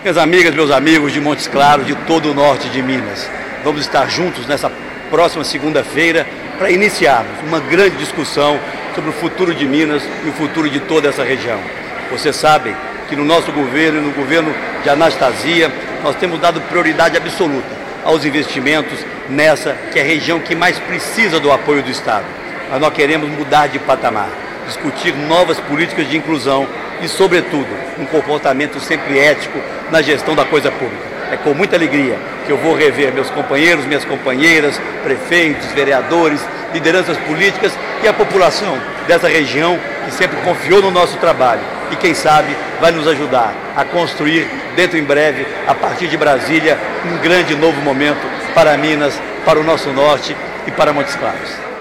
Minhas amigas, meus amigos de Montes Claros, de todo o norte de Minas, vamos estar juntos nessa próxima segunda-feira para iniciarmos uma grande discussão sobre o futuro de Minas e o futuro de toda essa região. Vocês sabem que no nosso governo e no governo de Anastasia, nós temos dado prioridade absoluta aos investimentos nessa que é a região que mais precisa do apoio do Estado. Mas nós queremos mudar de patamar, discutir novas políticas de inclusão e, sobretudo, um comportamento sempre ético na gestão da coisa pública. É com muita alegria que eu vou rever meus companheiros, minhas companheiras, prefeitos, vereadores, lideranças políticas e a população dessa região que sempre confiou no nosso trabalho e, quem sabe, vai nos ajudar a construir, dentro em breve, a partir de Brasília, um grande novo momento para Minas, para o nosso norte e para Montes Claros.